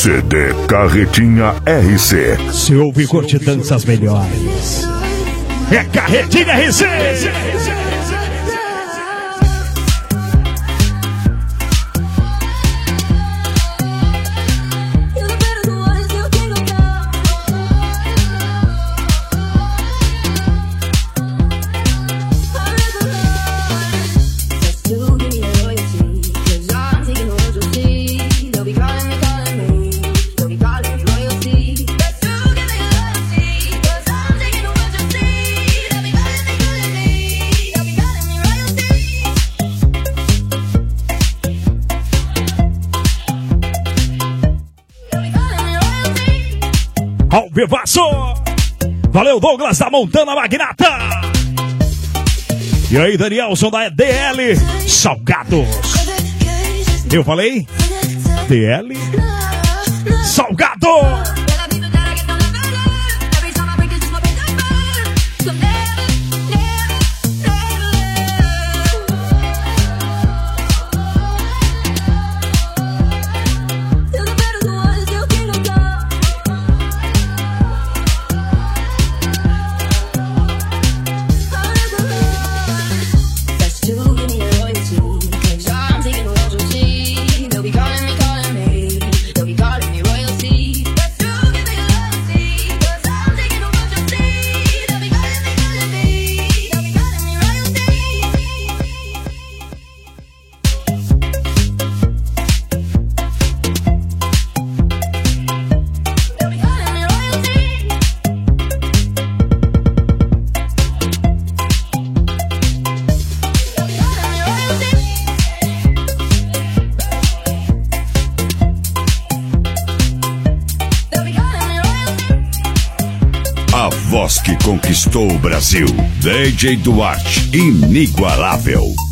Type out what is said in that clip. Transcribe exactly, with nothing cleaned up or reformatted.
C D Carretinha R C. Se ouve e curte danças melhores. É Carretinha R C. Ao vivaço! Valeu, Douglas da Montana Magnata! E aí, Danielson da D L Salgados. Eu falei? D L Salgado! Voz que conquistou o Brasil. D J Duarte, inigualável.